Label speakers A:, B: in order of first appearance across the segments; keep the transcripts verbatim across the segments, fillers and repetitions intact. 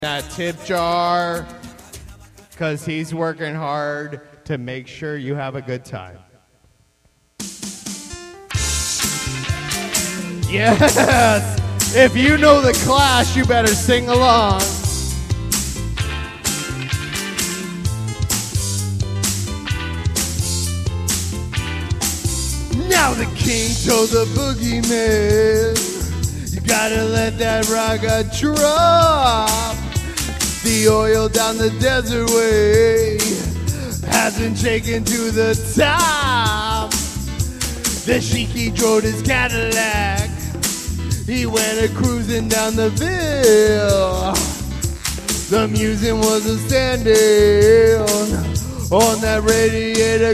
A: that tip jar because he's working hard to make sure you have a good time. Yes! If you know the Clash, you better sing along. Now the king told the boogeyman, you gotta let that raga drop. The oil down the desert way hasn't shaken to the top. The Sheiky drove his Cadillac, he went a cruising down the Ville. The music was a standing on that radiator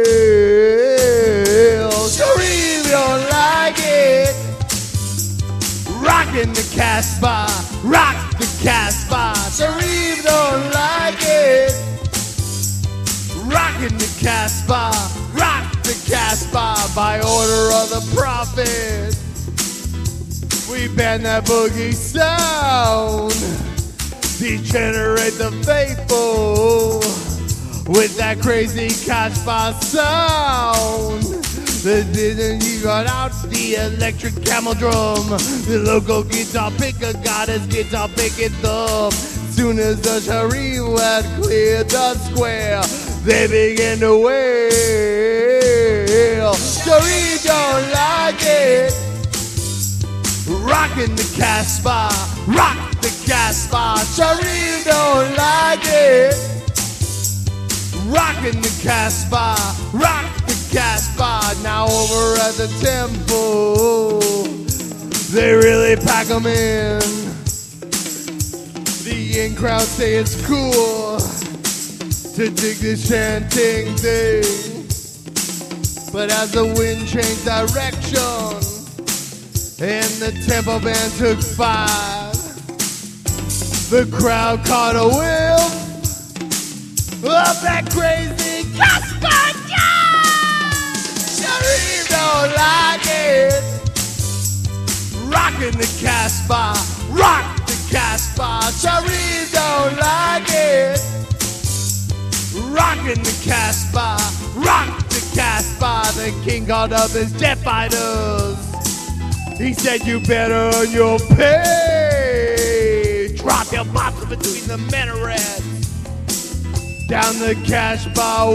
A: grill. Sharif don't like it. Rockin' the Casbah, rock the Casbah. Sharif don't like it. Rockin' the Casbah, rock the Casbah. By order of the prophet, we ban that boogie sound. Degenerate the faithful with that crazy Casbah sound. The didn't you got out the electric camel drum. The local guitar picker got his guitar picking thumb. Soon as the Sharif had cleared the square, they began to wail. Sharif don't like it. Rockin' the Casbah, rock the Casbah. Sharif don't like it. Rockin' the Casbah, rock the Casbah. Now over at the temple, they really pack 'em in. The in crowd say it's cool to dig this chanting thing, but as the wind changed direction and the temple band took five, the crowd caught a whiff of that crazy Casbah. Sharif don't like it. Rockin' the Casbah, rock the Casbah. Sharif don't like it. Rockin' the Casbah, rock the Casbah. The king called up his jet fighters. He said you better earn your pay. Drop your bops between the minarets down the Casbah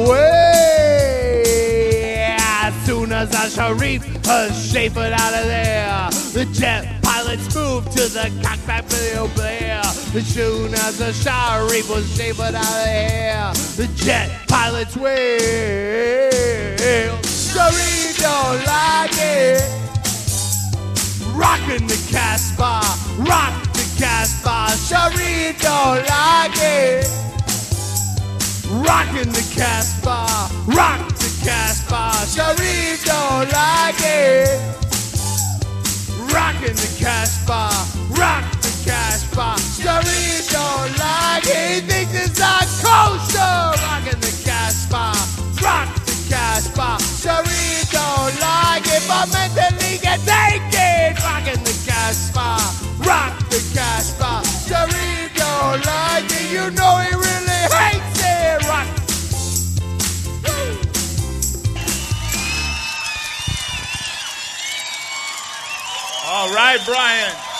A: way. As soon as the Sharif was shapered out of there, the jet pilots moved to the cockpit video player. As soon as the Sharif was shapered out of there, the jet pilots wail. Sharif don't like it. Rockin' the Casbah, rock the Casbah. Sharif don't like it. Rockin' the Casbah, rock the Casbah. Sharif don't like it. Rockin' the Casbah, rock the Casbah. Sharif don't like it. He thinks it's not kosher. Rockin' the Casbah, rock the Casbah. Sharif don't like it, but mentally get naked. Rockin' the Casbah, rock the Casbah. Sharif don't like it. You know he really hates it. Rock.
B: All right, Brian.